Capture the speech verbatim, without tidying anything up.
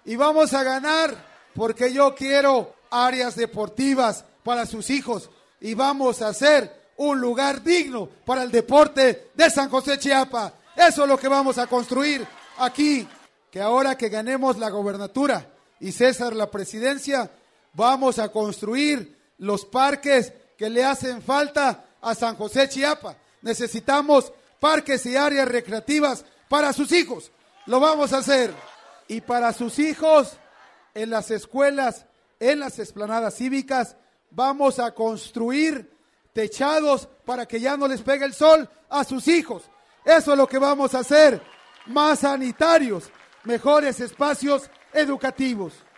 Y vamos a ganar porque yo quiero áreas deportivas para sus hijos y vamos a hacer un lugar digno para el deporte de San José Chiapa. Eso es lo que vamos a construir aquí, que ahora que ganemos la gobernatura y César la presidencia, vamos a construir los parques que le hacen falta a San José Chiapa. Necesitamos parques y áreas recreativas para sus hijos. Lo vamos a hacer. Y para sus hijos, en las escuelas, en las explanadas cívicas, vamos a construir techados para que ya no les pegue el sol a sus hijos. Eso es lo que vamos a hacer. Más sanitarios, mejores espacios educativos.